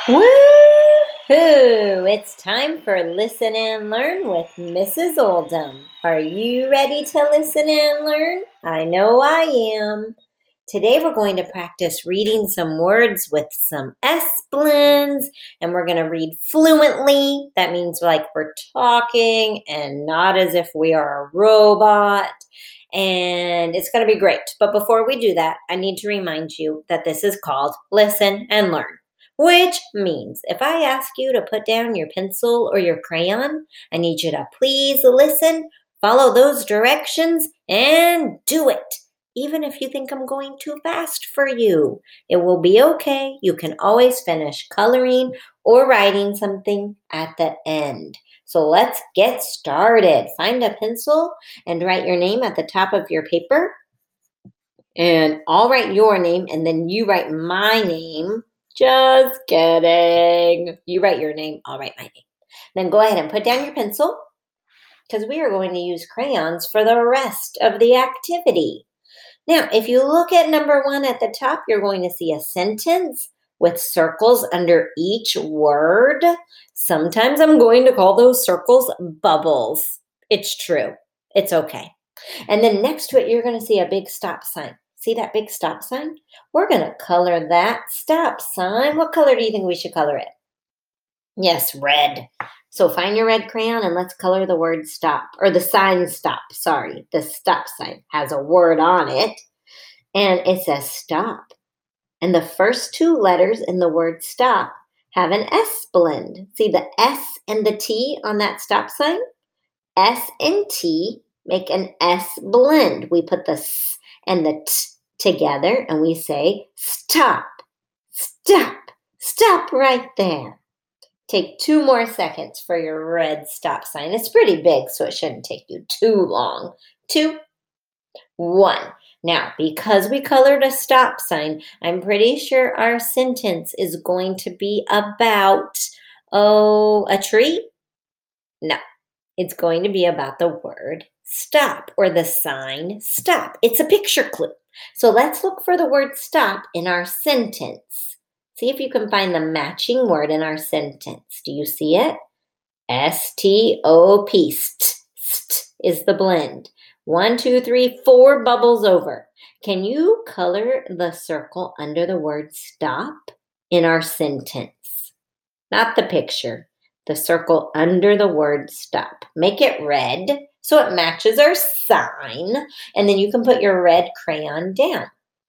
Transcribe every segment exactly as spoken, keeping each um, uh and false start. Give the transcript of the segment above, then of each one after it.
Woo-hoo! It's time for Listen and Learn with Missus Oldham. Are you ready to listen and learn? I know I am. Today we're going to practice reading some words with some S blends, and we're going to read fluently. That means like we're talking and not as if we are a robot. And it's going to be great. But before we do that, I need to remind you that this is called Listen and Learn. Which means if I ask you to put down your pencil or your crayon, I need you to please listen, follow those directions, and do it. Even if you think I'm going too fast for you, it will be okay. You can always finish coloring or writing something at the end. So let's get started. Find a pencil and write your name at the top of your paper. And I'll write your name, and then you write my name. Just kidding. You write your name, I'll write my name. Then go ahead and put down your pencil because we are going to use crayons for the rest of the activity. Now, if you look at number one at the top, you're going to see a sentence with circles under each word. Sometimes I'm going to call those circles bubbles. It's true. It's okay. And then next to it, you're going to see a big stop sign. See that big stop sign? We're going to color that stop sign. What color do you think we should color it? Yes, red. So find your red crayon and let's color the word stop, or the sign stop. Sorry, the stop sign has a word on it, and it says stop. And the first two letters in the word stop have an S blend. See the S and the T on that stop sign? S and T make an S blend. We put the S and the T together and we say stop, stop, stop right there. Take two more seconds for your red stop sign. It's pretty big, so it shouldn't take you too long. Two, one. Now, because we colored a stop sign, I'm pretty sure our sentence is going to be about, oh, a tree? No. It's going to be about the word stop or the sign stop. It's a picture clue. So let's look for the word stop in our sentence. See if you can find the matching word in our sentence. Do you see it? S T O P. St, st is the blend. One, two, three, four bubbles over. Can you color the circle under the word stop in our sentence? Not the picture. The circle under the word stop. Make it red so it matches our sign, and then you can put your red crayon down.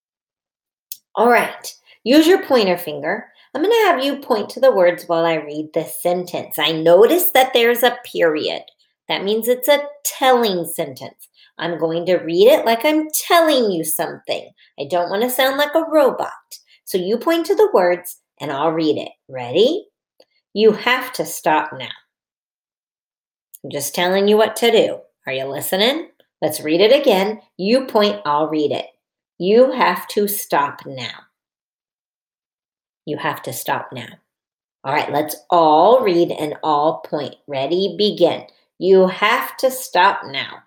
All right, use your pointer finger. I'm going to have you point to the words while I read this sentence. I notice that there's a period. That means it's a telling sentence. I'm going to read it like I'm telling you something. I don't want to sound like a robot. So you point to the words and I'll read it. Ready? You have to stop now. I'm just telling you what to do. Are you listening? Let's read it again. You point, I'll read it. You have to stop now. You have to stop now. All right, let's all read and all point. Ready, begin. You have to stop now.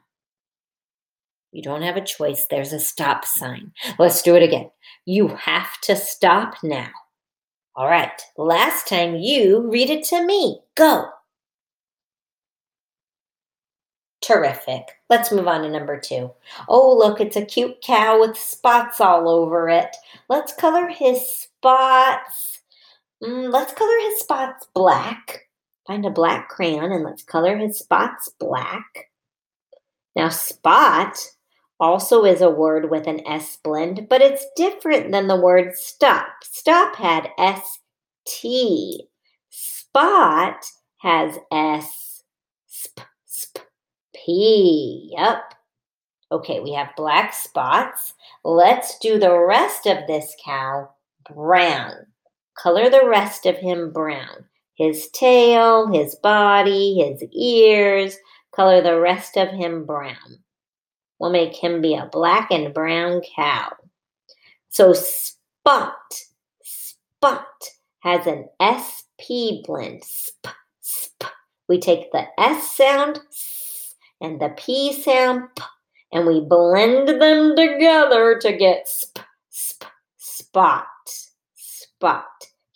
You don't have a choice. There's a stop sign. Let's do it again. You have to stop now. All right, last time you read it to me. Go. Terrific. Let's move on to number two. Oh, look, it's a cute cow with spots all over it. Let's color his spots. Mm, let's color his spots black. Find a black crayon and let's color his spots black. Now, spot also is a word with an S blend, but it's different than the word stop. Stop had S T. Spot has S, sp, sp, P. Yep. Okay, we have black spots. Let's do the rest of this cow brown. Color the rest of him brown. His tail, his body, his ears. Color the rest of him brown. We'll make him be a black and brown cow. So spot, spot has an S P blend. Sp, sp. We take the S sound s, and the P sound p, and we blend them together to get sp, sp, spot, spot.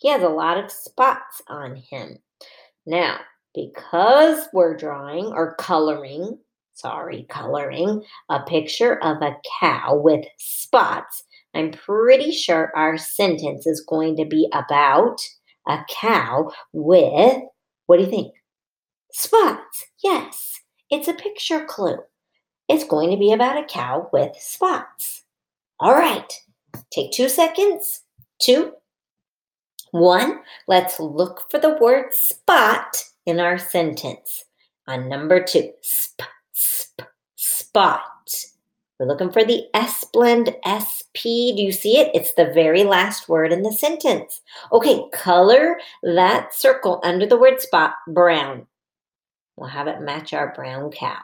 He has a lot of spots on him. Now, because we're drawing or coloring, sorry, coloring a picture of a cow with spots, I'm pretty sure our sentence is going to be about a cow with, what do you think? Spots. Yes, it's a picture clue. It's going to be about a cow with spots. All right, take two seconds. Two, one, let's look for the word spot in our sentence. On number two, sp, sp, spot. We're looking for the S blend, S P. Do you see it? It's the very last word in the sentence. Okay, color that circle under the word spot brown. We'll have it match our brown cow.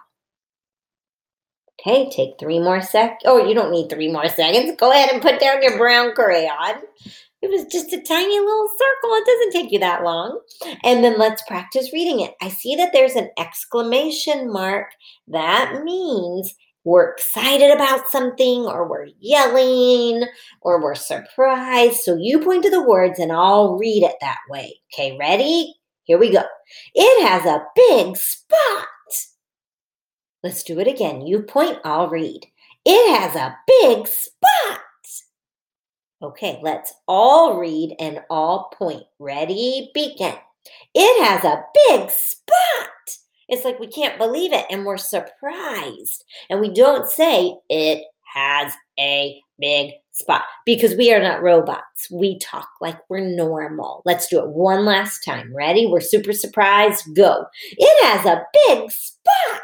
Okay, take three more seconds. Oh, you don't need three more seconds. Go ahead and put down your brown crayon. It was just a tiny little circle. It doesn't take you that long. And then let's practice reading it. I see that there's an exclamation mark. That means we're excited about something, or we're yelling, or we're surprised. So you point to the words and I'll read it that way. Okay, ready? Here we go. It has a big spot. Let's do it again. You point, I'll read. It has a big spot. Okay, let's all read and all point. Ready, begin. It has a big spot. It's like we can't believe it and we're surprised. And we don't say it has a big spot because we are not robots. We talk like we're normal. Let's do it one last time. Ready? We're super surprised. Go. It has a big spot.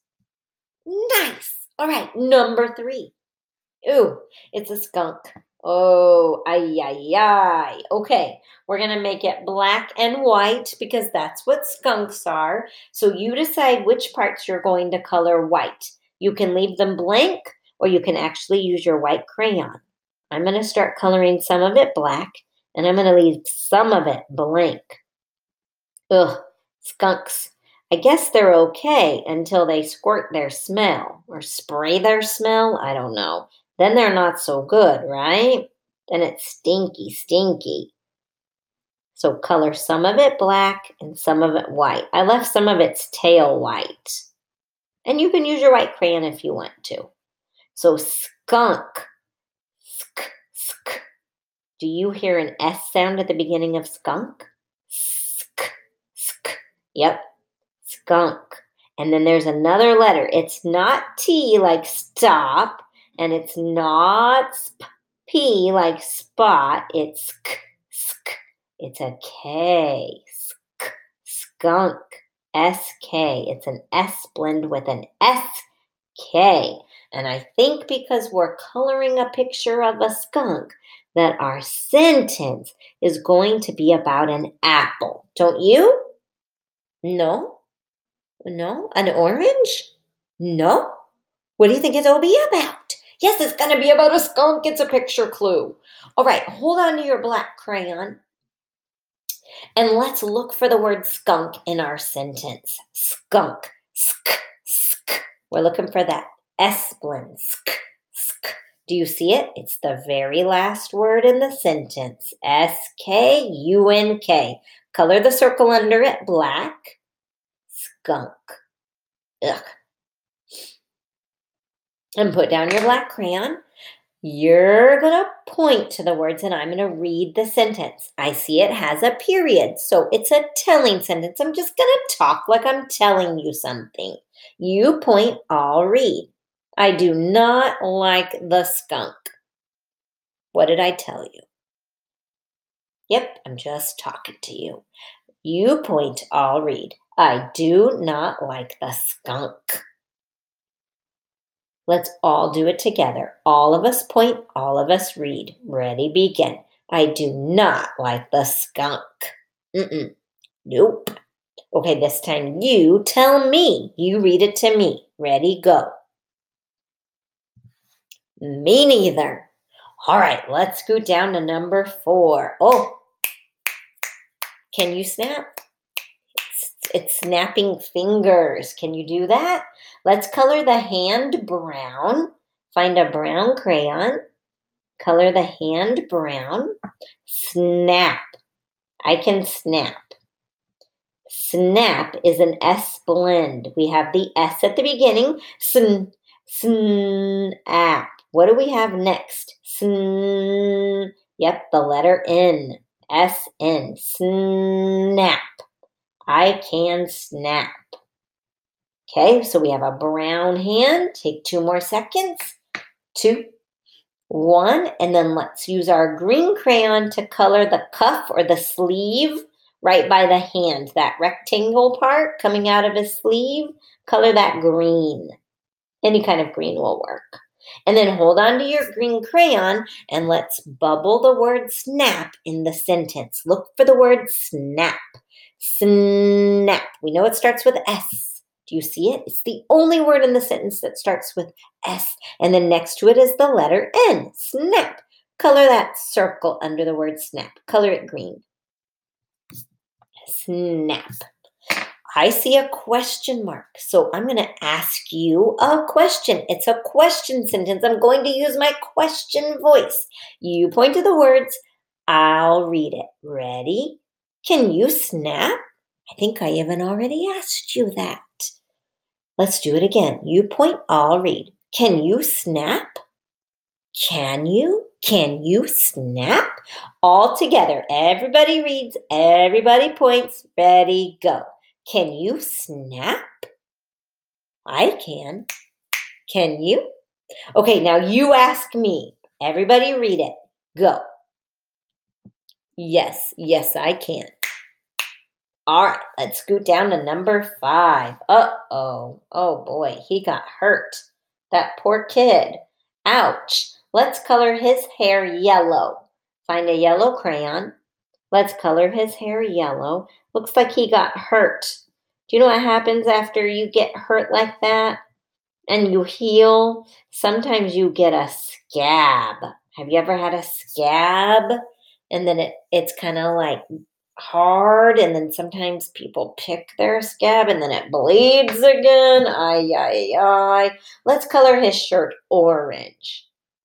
Nice. All right, number three. Ooh, it's a skunk. Oh, ay, ay, ay. Okay, we're going to make it black and white because that's what skunks are. So you decide which parts you're going to color white. You can leave them blank or you can actually use your white crayon. I'm going to start coloring some of it black and I'm going to leave some of it blank. Ugh, skunks. I guess they're okay until they squirt their smell or spray their smell. I don't know. Then they're not so good, right? Then it's stinky, stinky. So color some of it black and some of it white. I left some of its tail white. And you can use your white crayon if you want to. So skunk. Sk, sk. Do you hear an S sound at the beginning of skunk? Sk, sk. Yep. Skunk. And then there's another letter. It's not T like stop, and it's not sp, P like spot. It's sk, sk. It's a K. Sk, skunk. S K. It's an S blend with an S K. And I think because we're coloring a picture of a skunk, that our sentence is going to be about an apple. Don't you? No? No? An orange? No? What do you think it'll be about? Yes, it's going to be about a skunk. It's a picture clue. All right, hold on to your black crayon. And let's look for the word skunk in our sentence. Skunk. Sk, sk. We're looking for that S blend. Sk, sk. Do you see it? It's the very last word in the sentence. S K U N K. Color the circle under it black. Skunk. Ugh. And put down your black crayon. You're going to point to the words and I'm going to read the sentence. I see it has a period, so it's a telling sentence. I'm just going to talk like I'm telling you something. You point, I'll read. I do not like the skunk. What did I tell you? Yep, I'm just talking to you. You point, I'll read. I do not like the skunk. Let's all do it together. All of us point, all of us read. Ready, begin. I do not like the skunk. Mm-mm. Nope. Okay, this time you tell me. You read it to me. Ready, go. Me neither. All right, let's go down to number four. Oh, can you snap? It's, it's snapping fingers. Can you do that? Let's color the hand brown. Find a brown crayon. Color the hand brown. Snap. I can snap. Snap is an S blend. We have the S at the beginning. Sn, snap. What do we have next? Sn. Yep, the letter N. S N. Snap. I can snap. Okay, so we have a brown hand. Take two more seconds. Two, one, and then let's use our green crayon to color the cuff or the sleeve right by the hand, that rectangle part coming out of his sleeve. Color that green. Any kind of green will work. And then hold on to your green crayon and let's bubble the word snap in the sentence. Look for the word snap. Snap. We know it starts with S. Do you see it? It's the only word in the sentence that starts with S. And then next to it is the letter N. Snap. Color that circle under the word snap. Color it green. Snap. I see a question mark, so I'm going to ask you a question. It's a question sentence. I'm going to use my question voice. You point to the words. I'll read it. Ready? Can you snap? I think I even already asked you that. Let's do it again. You point, I'll read. Can you snap? Can you? Can you snap? All together. Everybody reads. Everybody points. Ready, go. Can you snap? I can. Can you? Okay, now you ask me. Everybody read it. Go. Yes, yes, I can. All right, let's scoot down to number five. Uh-oh. Oh, boy, he got hurt. That poor kid. Ouch. Let's color his hair yellow. Find a yellow crayon. Let's color his hair yellow. Looks like he got hurt. Do you know what happens after you get hurt like that and you heal? Sometimes you get a scab. Have you ever had a scab? And then it, it's kind of like hard, and then sometimes people pick their scab and then it bleeds again. Ay, ay, ay. Let's color his shirt orange.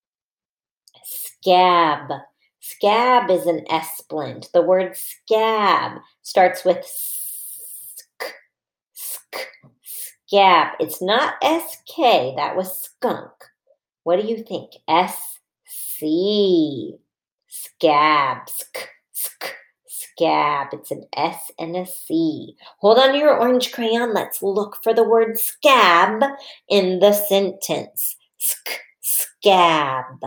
Scab. Scab is an S blend. The word scab starts with sk, sk, scab. It's not S K. That was skunk. What do you think? S C. Scab. Sk, sk, scab. It's an S and a C. Hold on to your orange crayon. Let's look for the word scab in the sentence. Sk, scab.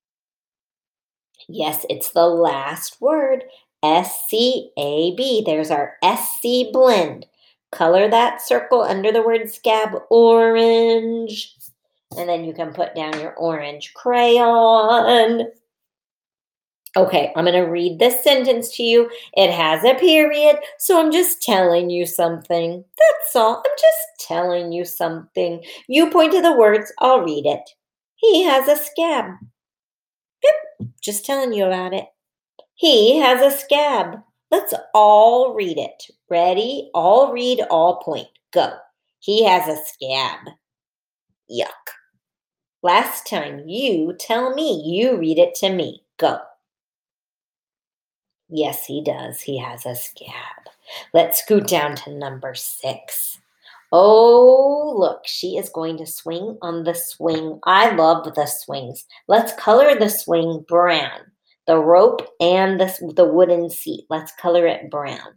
Yes, it's the last word, S C A B. There's our S C blend. Color that circle under the word scab orange. And then you can put down your orange crayon. Okay, I'm going to read this sentence to you. It has a period, so I'm just telling you something. That's all. I'm just telling you something. You point to the words, I'll read it. He has a scab. Yep, just telling you about it. He has a scab. Let's all read it. Ready? All read, all point. Go. He has a scab. Yuck. Last time, you tell me. You read it to me. Go. Yes, he does. He has a scab. Let's scoot down to number six. Oh, look, she is going to swing on the swing. I love the swings. Let's color the swing brown. The rope and the, the wooden seat. Let's color it brown.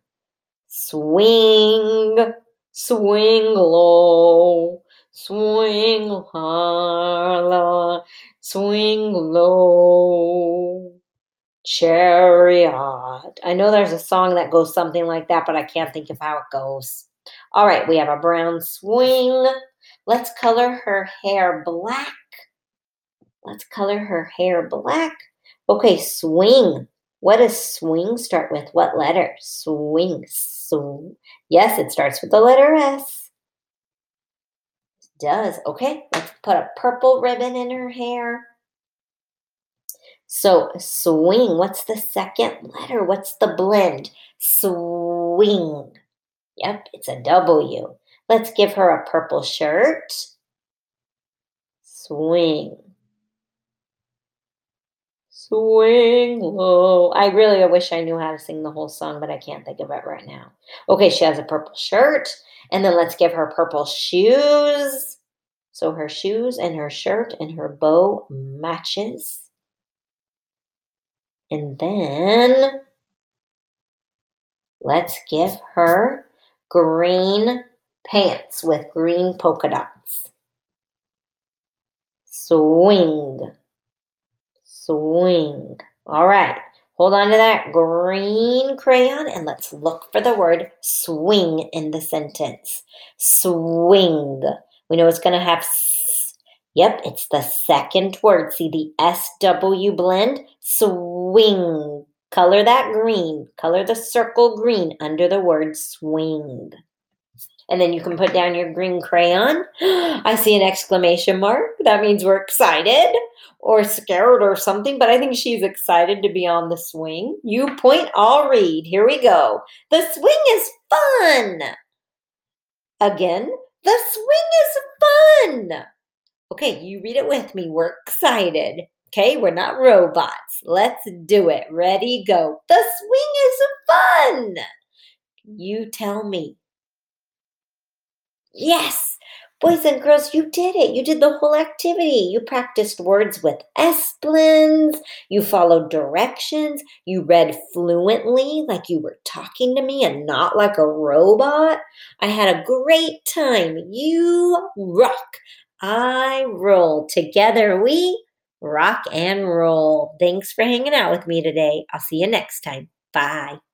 Swing, swing low, swing high, swing low. Chariot. I know there's a song that goes something like that, but I can't think of how it goes. All right, we have a brown swing. Let's color her hair black. Let's color her hair black. Okay, swing. What does swing start with? What letter? Swing. Sw- yes, it starts with the letter S. It does. Okay, let's put a purple ribbon in her hair. So swing, what's the second letter? What's the blend? Swing. Yep, it's a W. Let's give her a purple shirt. Swing. Swing low. I really wish I knew how to sing the whole song, but I can't think of it right now. Okay, she has a purple shirt, and then let's give her purple shoes. So her shoes and her shirt and her bow matches. And then let's give her green pants with green polka dots. Swing. Swing. All right. Hold on to that green crayon and let's look for the word swing in the sentence. Swing. We know it's going to have s. Yep, it's the second word. See the S W blend? Swing. Color that green. Color the circle green under the word swing. And then you can put down your green crayon. I see an exclamation mark. That means we're excited or scared or something, but I think she's excited to be on the swing. You point, I'll read. Here we go. The swing is fun. Again, the swing is fun. Okay, you read it with me. We're excited. Okay, we're not robots. Let's do it. Ready, go. The swing is fun. You tell me. Yes, boys and girls, you did it. You did the whole activity. You practiced words with S-blends. You followed directions. You read fluently like you were talking to me and not like a robot. I had a great time. You rock. I roll. Together we rock and roll. Thanks for hanging out with me today. I'll see you next time. Bye.